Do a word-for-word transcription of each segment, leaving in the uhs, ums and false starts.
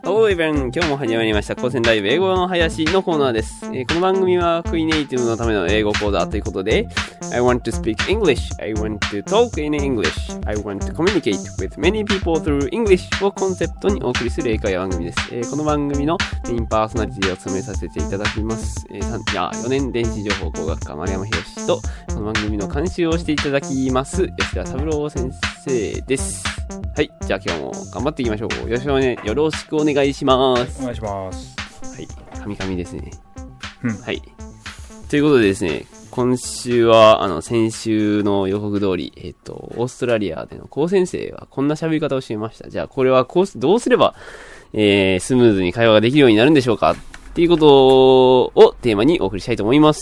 Hello everyone! 今日も始まりました高専ライブ英語の林のコーナーです、えー、この番組はクイネイティブのための英語講座ということで I want to speak English, I want to talk in English, I want to communicate with many people through English をコンセプトにお送りする英会話番組です、えー、この番組のメインパーソナリティを務めさせていただきます、えー、いやよねん電子情報工学科丸山博とこの番組の監修をしていただきます吉田三郎先生です。はい、じゃあ今日も頑張っていきましょう。よろしくおね、よろしくお願いします。 お願いします。 はい、神々ですね。 うん、 はい。ということでですね、今週はあの先週の予告通り、えっとオーストラリアでの高先生はこんな喋り方をしていました。じゃあこれはこうどうすれば、えー、スムーズに会話ができるようになるんでしょうかっていうことをテーマにお送りしたいと思います。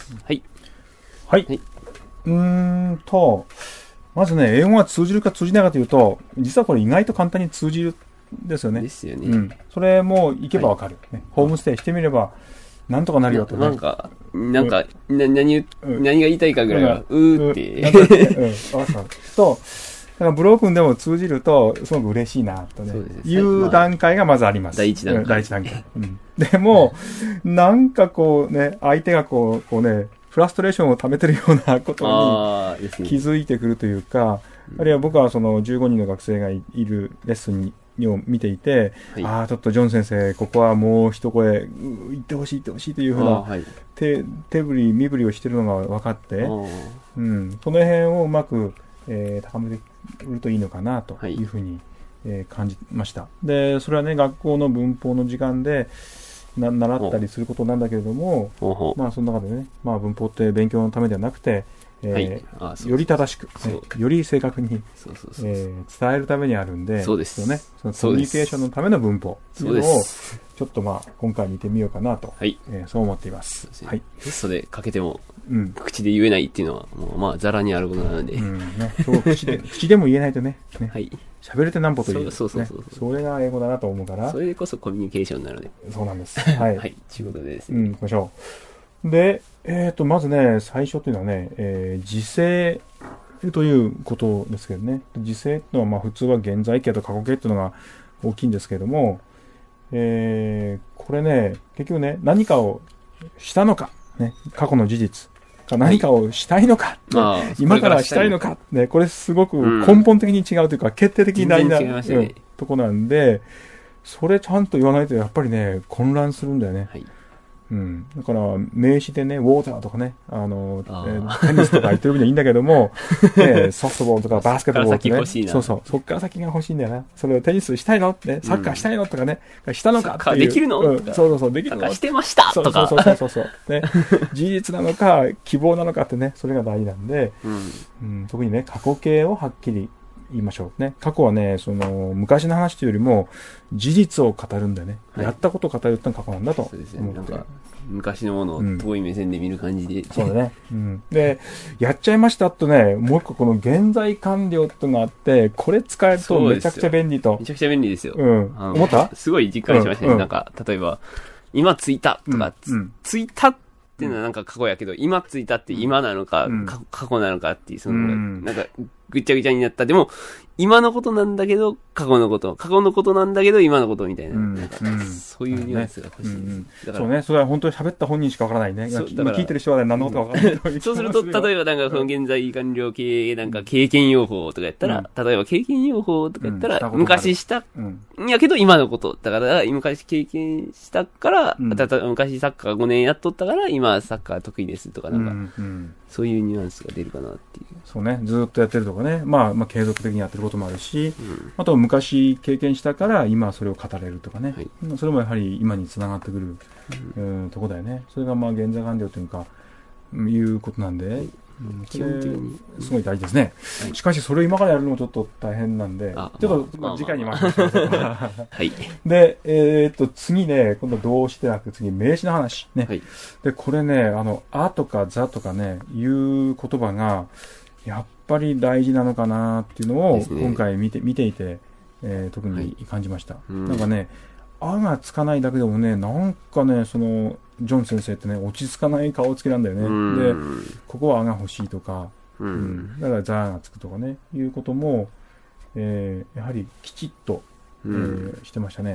はい。 はい。はい、うーんと。まずね、英語が通じるか通じないかというと、実はこれ意外と簡単に通じるんですよね。 ですよね。 うん。それも行けばわかる、はいね。ホームステイしてみれば、なんとかなるよとね。 な, なんか、なんか、うん、な何、うん、何が言いたいかぐらいは、うん、うーって。 うん、わかる。と、だからブロークンでも通じると、すごく嬉しいな、とね。いう段階がまずあります。 第一段階。 うん、第一段階。うん、でも、なんかこうね、相手がこう、こうね、フラストレーションを溜めてるようなことに気づいてくるというか、あるいは僕はそのじゅうごにんの学生がいるレッスンを見ていて、はい、ああ、ちょっとジョン先生、ここはもう一声言ってほしい言ってほしいというふうな、はい、手, 手振り身振りをしているのが分かって、うん、その辺をうまく、えー、高めてくるといいのかなというふうに、はいえー、感じました。で、それはね、学校の文法の時間でな習ったりすることなんだけれども、まあその中でね、まあ文法って勉強のためではなくて、えーはい、より正しく、ね、より正確にそうそうそう、えー、伝えるためにあるんで、 そうですよね。そのコミュニケーションのための文法というのをちょっとまあ今回見てみようかなと、はいえー、そう思っています。 そうはい、テストでかけても、うん、口で言えないっていうのはもうまあザラにあることなので、 うんね、そう口で口でも言えないとね。ねはい。喋れてなんぼという、ね、 そうそうそうそう、 それが英語だなと思うから。 それこそコミュニケーションなので。 そうなんです。はい。 はい。ということでですね。うん、行きましょう。で、えっと、まずね、最初というのはね、えー、時制ということですけどね。時制っていうのは、まあ普通は現在形と過去形っていうのが大きいんですけれども、えー、これね、結局ね、何かをしたのか、ね、過去の事実。何かをしたいのか、はいね、今からしたいのか、ね、これすごく根本的に違うというか、うん、決定的に大事な、ねうん、とこなんで、それちゃんと言わないとやっぱりね、混乱するんだよね。はいうん、だから名詞でね、ウォーターとかね、あのあ、えー、テニスとか言ってる分にはいいんだけども、ね、ソフトボールとかバスケットボールとかね、そうそう、そっから先が欲しいんだよな。それをテニスしたいのね、サッカーしたいのとかね、うん、したのかっていう。サッカーできるの、うん、 そうそうそう、できるのサッカーしてましたとか。 そうそうそうそう。ね、事実なのか、希望なのかってね、それが大事なんで、うんうん、特にね、過去形をはっきり言いましょうね。過去はね、その昔の話というよりも事実を語るんだよね。はい、やったことを語るってのが過去なんだと思って。そうですね。なんか昔のものを遠い目線で見る感じで、うん、 そうだね、うん、でやっちゃいましたとね、もう一個この現在完了っていうのがあって、これ使えるとめちゃくちゃ便利と。 めちゃくちゃ便利ですよ、 うん、思った？ すごい実感しましたね、うんうん、なんか例えば今ついたとか、うん、ついたっていうのはなんか過去やけど、今ついたって今なのか、うん、過去なのかっていう、その、うん、なんかぐちゃぐちゃになった。でも今のことなんだけど過去のこと、過去のことなんだけど今のことみたいな、うん、なんかそういうニュアンスが欲しいです、うんうん、 だからそうね、それは本当に喋った本人しかわからないね。今聞いてる人は、ね、何のことかわからない、 うん、そうすると例えばなんかその現在完了形なんか経験用法とかやったら、うん、例えば経験用法とかやったら、うん、昔したんやけど今のことだから、昔経験したから、うん、たた昔サッカーごねんやっとったから今サッカー得意ですとかなんか、うんうん、そういうニュアンスが出るかなっていう。 そうね、ずっとやってるとかね、まあ、まあ継続的にやってることもあるし、うん、あと昔経験したから今それを語れるとかね、はい、それもやはり今につながってくる、うんうん、とこだよね。それがまあ現在完了というかいうことなんで、はい、基本的にすごい大事ですね、はい、しかしそれを今からやるのもちょっと大変なんで、ちょっと、まあ、次回に回しましょう、はい、で、えー、っと次ね、今度動詞でなく次名詞の話ね、はい、でこれね、あのあとかざとかねいう言葉がやっぱり大事なのかなっていうのを今回見て、見ていて、えー、特に感じました、はい、なんかね、あがつかないだけでもね、なんかね、そのジョン先生ってね、落ち着かない顔つきなんだよね。で、ここはあが欲しいとか、うんうん、だからザーがつくとかね、いうことも、えー、やはりきちっと、えー、してましたね。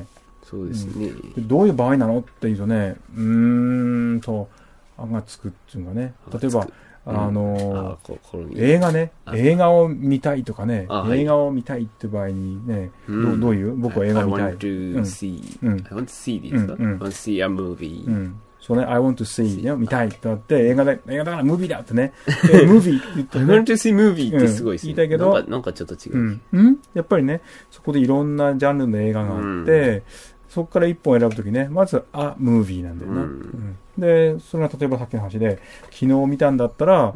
そうですね、 うん、でどういう場合なのっていうとね、うーんと、あがつくっていうのがね、例えば、あのーうん、映画ね、映画を見たいとかね、映画を見たいって場合にね、うん、ど, どういう僕は映画を見たい。I want to see,、うん、I want to see this,、うんうん、I want to see a movie、うん、そうね、I want to see、ね、見たいってなって、映画で、映画だからムービーだってね、ムービーって言って、ね、 I want to see movie ってすごいですね、うん、言いたいけどなんか、なんかちょっと違う、 うんうん、やっぱりね、そこでいろんなジャンルの映画があって、うん、そこから一本選ぶときね、まず、あ、ムービーなんだよな、うんうん。で、それが例えばさっきの話で、昨日見たんだったら、うん、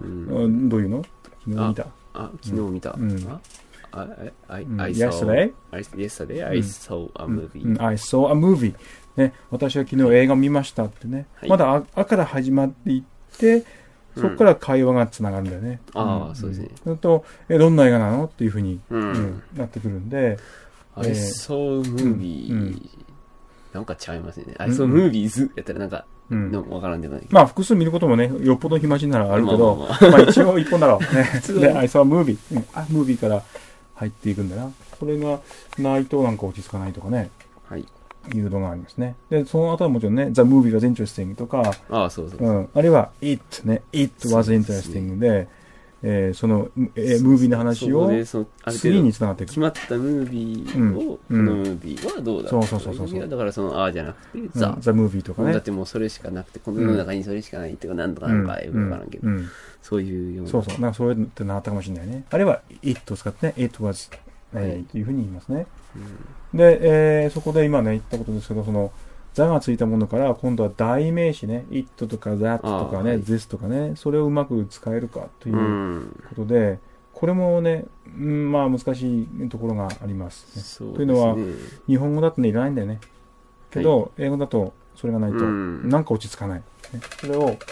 どういうの昨日見た。 あ、昨日見た。うん、あ I, I, I saw, yesterday? I, yesterday I saw a movie.、うん、 I saw a movie. ね、私は昨日映画を見ましたってね。はい、まだあ、あから始まっていって、そこから会話がつながるんだよね。 うん、ああ、そうですね。 それと、え、どんな映画なのっていうふうに、うんうん、なってくるんで。 I saw a movie.、うんうんなんか違いますね。あ、そう、ムービーズやったらなんか、うん、わからんでもない。 まあ、複数見ることもね、よっぽど暇人ならあるけど、まあ、まあまあまあ、一応一本だろう。ね。で、あいつはムービー。うん、あ、ムービーから入っていくんだな。それがないとなんか落ち着かないとかね。はい。いうのがありますね。で、その後はもちろんね、The Movie was interesting とか、 ああ、そうそうそう。 うん。あるいは It ね、It was interesting で、えー、その、えー、ムービーの話を次につながっていく。 決まったムービーを、うん、このムービーはどうだ、 うん、そうそうそうそう。 だからその、ああじゃなくて、ザ、 うん、ザ・ムービーとかね。 だってもうそれしかなくて、この世の中にそれしかないっていうか、なんとかなんかよくわからんけど、うんうん、そういうような。 そうそう。なんかそういうのってなったかもしれないね。あるいは、It を使ってね、It was、えー、というふうに言いますね。うん、で、えー、そこで今ね、言ったことですけど、その、座がついたものから、今度は代名詞ね、it とか that とかね、はい、this とかね、それをうまく使えるかということで、うん、これもね、うん、まあ難しいところがあります、ね。そうですね。というのは、日本語だとね、いらないんだよね。けど、はい、英語だとそれがないと、なんか落ち着かない。ね、それを、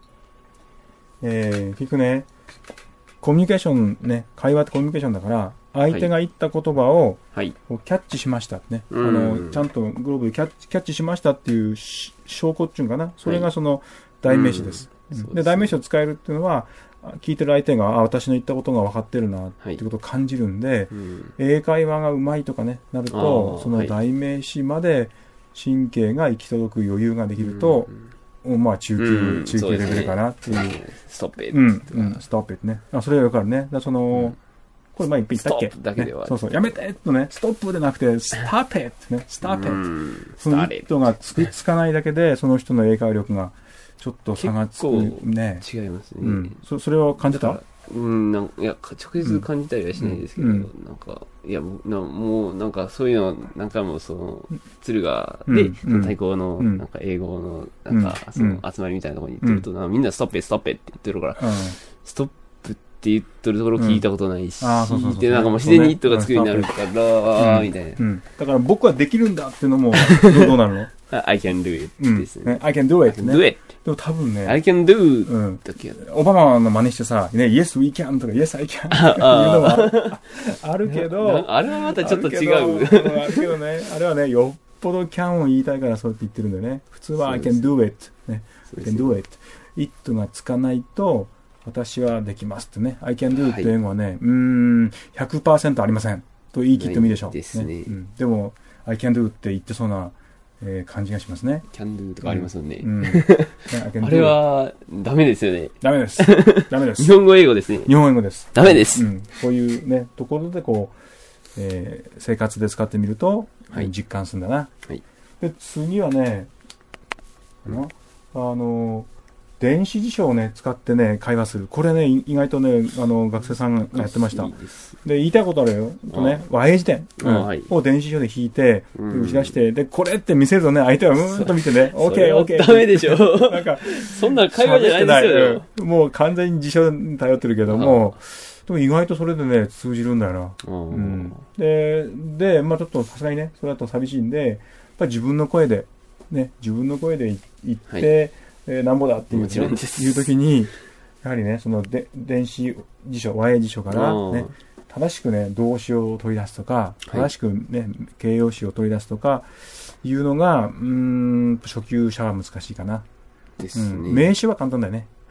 えー、結局ね、コミュニケーションね、会話ってコミュニケーションだから、相手が言った言葉をキャッチしましたね、はい、あのちゃんとグローブでキャッチ、キャッチしましたっていう証拠っていうのかな、それがその代名詞です。はい、で、で代名詞を使えるっていうのは聞いてる相手があ私の言ったことが分かってるなっていうことを感じるんで、はいうん、英会話がうまいとかねなるとその代名詞まで神経が行き届く余裕ができると、うん、まあ中級、うん、中級レベルかなっていう。 ストップイット。うん、うん、ストップイットね。あ、それはよくあるね。だその、うんこれ前言ったっけストップだけでは、 ね、そうそう。やめてとね、ストップでなくて、スターペットね、スターペット。その人がつくつかないだけで、その人の英会話力がちょっと差がつくね。 違いますね。 うん。そ, それを感じたうん、なんいや、直接感じたりはしないですけど、うん、なんか、いや、もう、なもうなんかそういうの、何回もその、敦賀で、うん、対抗の、うん、なんか英語の、なんか、その、集まりみたいなところに行ってると、うん、みんなストップ、ストップって言ってるから、うん、ストップって言ってるところ聞いたことないし、うん、あそうそうそうでなんかもう自然に「イット」が作りになるから、うん、みたいな、うん、だから僕はできるんだっていうのもどうなるの I can do it ですね、 うん、I can do it ね do it でも多分ね I can do、うん、 オバマの真似してさ、ね、Yes we can とか Yes I can っていうのはあるけどあれはまたちょっと違うあるけどねあれはねよっぽど can を言いたいからそうやって言ってるんだよね普通は I can do it、ね、I can do it it がつかないと私はできますってね。I can do って英語はね、はい、うーん、ひゃくパーセント ありません。と言い切ってもいいでしょう。ですね。ねうん、でも、I can do って言ってそうな、えー、感じがしますね。 can do とかありますよね。 うんうん、 あれは、ダメですよね。 ダメです。ダメです。 日本語英語ですね。 日本英語です。 ダメです。 うん。こういうね、ところでこう、えー、生活で使ってみると、はい、実感するんだな。はい。で、次はね、あの、あの電子辞書をね、使ってね、会話する。これね、意外とね、あの、学生さんがやってました。いいで、言いたいことあるよ。とね、和英辞典、うん、を電子辞書で引いて、打ち出して、で、これって見せるとね、相手はうーんと見てね、オッケー、オッケー。 ダメでしょ。なんか、そんな会話じゃないですよ。 もう完全に辞書に頼ってるけども、でも意外とそれでね、通じるんだよな。うん、で、で、まあちょっとさすがにね、それだと寂しいんで、やっぱり自分の声で、ね、自分の声で言って、はいえー、なんぼだっていう、ね、いうときに、やはりね、そので電子辞書、和英辞書から、ね、正しくね、動詞を取り出すとか、正しくね、はい、形容詞を取り出すとか、いうのが、うーん、初級者は難しいかな。ですね。うん、名詞は簡単だよね。はい。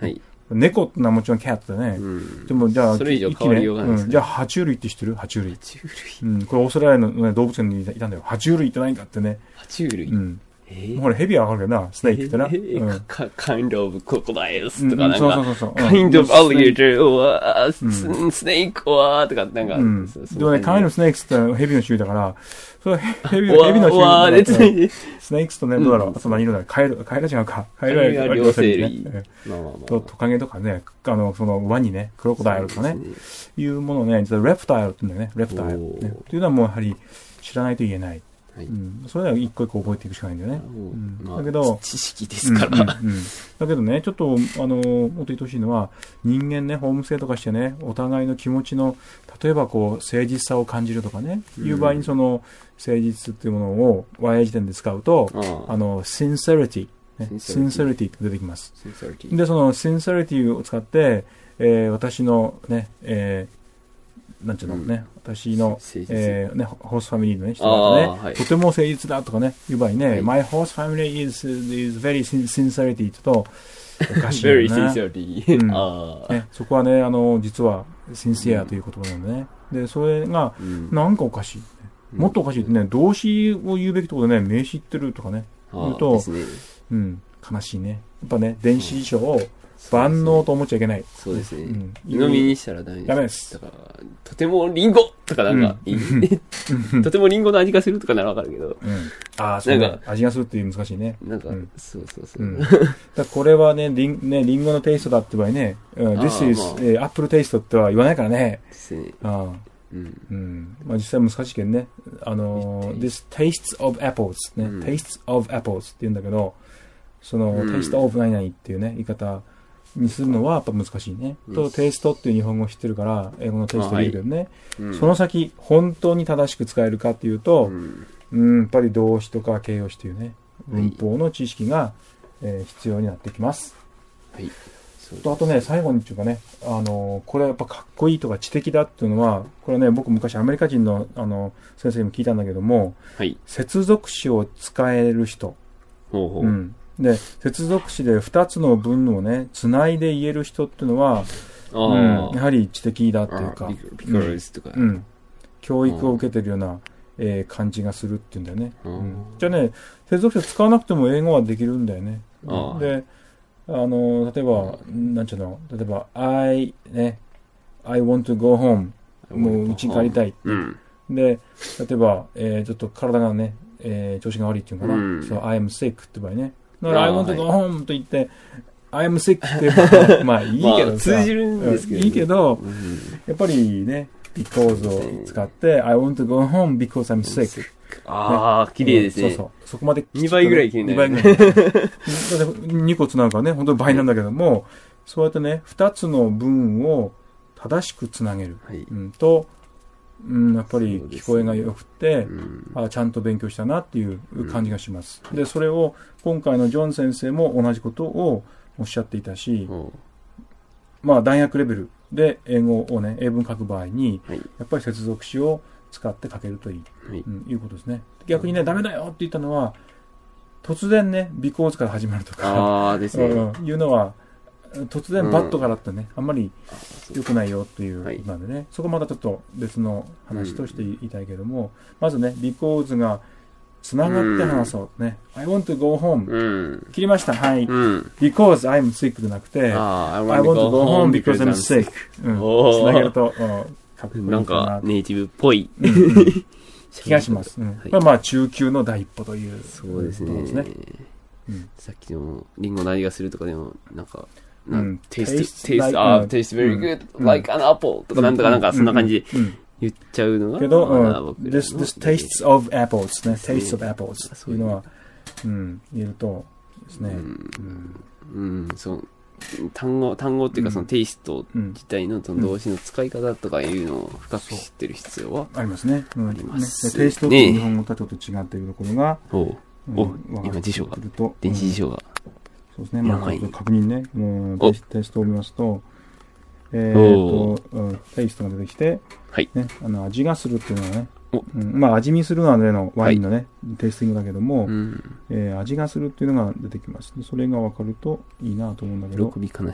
猫ってのはもちろんキャットだね。 うん、 でもじゃあ、 それ以上変わりようがないですね、 うん。じゃあ、爬虫類って知ってる？爬虫類。 爬虫類。 うん。これオーストラリアの、ね、動物園にいたんだよ。爬虫類って何かってね。 爬虫類。 うん。 えー、 ほら、ヘビはわかるけどな、スネークってな。えーうん、 kind of crocodiles とかなんか、 うん、そうそうそう。 kind of alligator or、 うん、 snake or とかなんか、うん。 でもね、kind of snakes ってヘビの種類だから、それヘビ、ヘビの種類、ね。スネークスとね、どうだろう、あと何色だろう、カエル、カエル違うか。カエルは両生類。と、トカゲとかね、あの、そのワニね、クロコダイルとかね、いうものをね、実はレプタイルって言うんだよね、レプタイル。っていうのはもうやはり知らないと言えない。はい、うん、それでは一個一個覚えていくしかないんだよね。うん、だけど、 知識ですから、 うんうんうん。だけどね、ちょっと、あの、もっと言ってほしいのは、人間ね、ホームステイとかしてね、お互いの気持ちの、例えばこう、誠実さを感じるとかね、うん、いう場合にその、誠実っていうものを ワイアイ 辞典で使うと、あ, あの、sincerity、ね、sincerity って出てきます。で、その sincerity を使って、えー、私のね、えーなんちゅうのね、うん、私の、えー、ね、ホースファミリーのね、人がね、はい、とても誠実だとかね、いう場合ね、はい、My host family is, is very sincerity と、おかしいよね。 very sincerity、うんあね。そこはね、あの、実は、sincere という言葉なんでね。で、それが、なんかおかしい、ねうん。もっとおかしいってね、動詞を言うべきところでね、名詞言ってるとかね、言うと、ね、うん、悲しいね。やっぱね、電子辞書を、万能と思っちゃいけない。 そうですね。うん、鵜呑みにしたらダメです。 ダメです。 だから、とてもリンゴとかなんか、うん、とてもリンゴの味がするとかならわかるけど。うん、 ああ、そうなんか味がするっていう難しいね。 なんか、うん、そうそうそう。うん、 だこれはね、リン、ね、リンゴのテイストだって場合ね、うん、This is、まあえー、Apple taste っては言わないからね。ですね。あうんうん、まあ実際難しいけどね。あのー、This tastes of apples ね、うん、tastes of apples って言うんだけど、その、うん、taste of 何々っていうね、言い方、にするのはやっぱ難しいね。うん、と、テイストっていう日本語を知ってるから、英語のテイストでいるけどね、はいうん。その先、本当に正しく使えるかっていうと、うん、うんやっぱり動詞とか形容詞というね、文法の知識が、えー、必要になってきます。はい。と、あとね、最後にっていうかね、あのー、これはやっぱかっこいいとか知的だっていうのは、これね、僕昔アメリカ人の、あの、先生にも聞いたんだけども、はい、接続詞を使える人。ほうほう。うんで、接続詞で二つの文をね、つないで言える人っていうのは、うん、やはり知的だっていうか、 とか、 うん、教育を受けてるような、えー、感じがするっていうんだよね。うん、じゃあね、接続詞を使わなくても英語はできるんだよね。で、あの、例えば、なんちゅうの、例えば、I, ね、I want to go home. もう家に帰りたい。うん、で、例えば、えー、ちょっと体がね、えー、調子が悪いっていうかな。うん、そう、I am sick って場合ね。だから、I want to go home と言って、I am sick って言えば、まあいいけどさ。 通じるんですけど、ね。 いいけど、うん、やっぱりね、because を使って、I want to go home because I'm sick。 ああ、綺麗ですね。 そうそう。そこまで、ね。 にばいぐらい綺麗ね。 にばいぐらい。だってにこつなんかね、本当に倍なんだけども、そうやってね、ふたつの文を正しくつなげる。はい、うん、と、うん、やっぱり聞こえが良くて、うん、あちゃんと勉強したなっていう感じがします、うん、でそれを今回のジョン先生も同じことをおっしゃっていたし、うん、まあ大学レベルで英語をね英文書く場合に、はい、やっぱり接続詞を使って書けるといい、はいうん、いうことですね。逆にねダメだよって言ったのは突然ね because から始まるとかあですね、 うん、いうのは突然バットからってね、うん、あんまり良くないよっていうことなんでね、はい、そこまだちょっと別の話として言いたいけども、うん、まずね、because がつながって話そうね、うん、I want to go home、うん、切りました、はい、うん、because I'm sick じゃなくて、あ I, want I want to go home because I'm sick、うん、つなげると、 かっこいいなんかネイティブっぽい、 うんうん、気がします、うんはい、まあまあ中級の第一歩というそうですね、ですねうん、さっきのリンゴの味がするとかでもなんかうん、taste, taste, taste, ah, taste very good, like an apple とかなんとかなんかそんな感じで言っちゃうのがけど、this, this tastes of apples ね、taste of apples そういうのは、うん、言えるとですね、 うん、そう単語単語っていうかそのテイスト自体のその動詞の使い方とかいうのを深く知ってる必要はありますね。ありますね。テイストって日本語とちょっと違っているところが、 お今辞書が電子辞書がそうですね。まあ、確認ね。もうテストを見ますと、えーと、テイストが出てきて、はい。ね、あの、味がするっていうのはね、うん、まあ、味見するのは例のワインのね、はい、テイスティングだけども、うんえー、味がするっていうのが出てきます。それが分かるといいなと思うんだけど。 喜び悲しみ。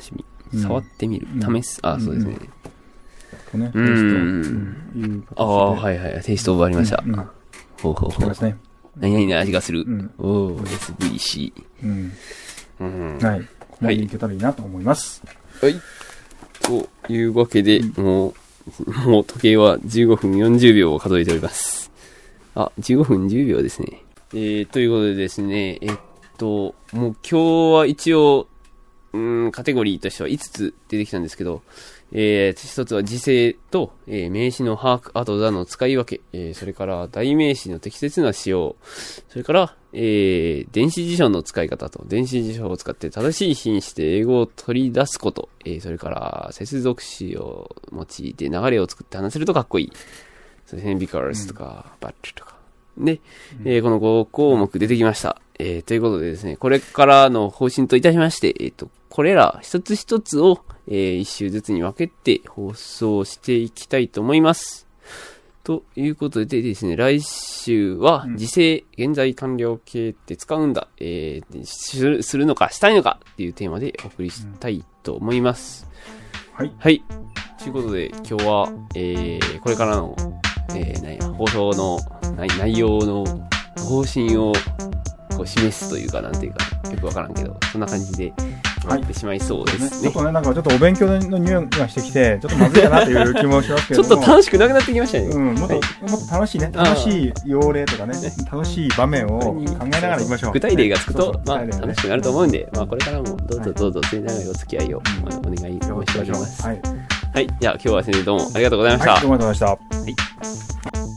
触ってみる。 うん、 試す。あ、そうですね。 こうね、 うん。 いう形で。 ああ、はいはい。テイストオブありました。 うんうん、 ほうほうほう。 ですね。 何々の味がする。 うん、 おー、エスブイシー。 うんうん、 はい。ここまでいけたらいいなと思います。 はい。というわけで、うん、もう、もう時計はじゅうごふんよんじゅうびょうを数えております。あ、じゅうごふんじゅうびょうですね。えー、ということでですね、えっと、もう今日は一応、うーん、カテゴリーとしてはいつつ出てきたんですけど、えー、一つは時制と、えー、名詞の把握、あと座の使い分け、えー、それから代名詞の適切な使用、それから、えー、電子辞書の使い方と、電子辞書を使って正しい品詞で英語を取り出すこと、えー、それから接続詞を用いて流れを作って話せるとかっこいい。そうですね、because とか、but とか。で、えー、このご項目出てきました。えー、ということでですね、これからの方針といたしまして、えっと、これら一つ一つを、えー、一週ずつに分けて放送していきたいと思います。ということでですね、来週は時制、現在完了形って使うんだ、えー、する、するのかしたいのかっていうテーマでお送りしたいと思います。 はい。 はい。ということで、今日は、えー、これからの、えー、何や、放送の内、内容の方針をこう示すというか、なんていうか、よくわからんけど、そんな感じでなってしまいそうですね。はい、 ちょっとね、なんかちょっとお勉強の匂いがしてきて、ちょっとまずいかなという気もしますけども。 ちょっと楽しくなくなってきましたね。 うん、もっと、はい、もっと楽しいね、楽しい要例とかね、楽しい場面を考えながらいきましょう。 具体例がつくと、ね、まあ、 ね、 楽しくなると思うんで、まあ、これからもどうぞどうぞ、末永いお付き合いを、まあ、お願い申し上げます。はい。はい。じゃあ、今日は先生どうもありがとうございました。 はい、どうもありがとうございました。はい。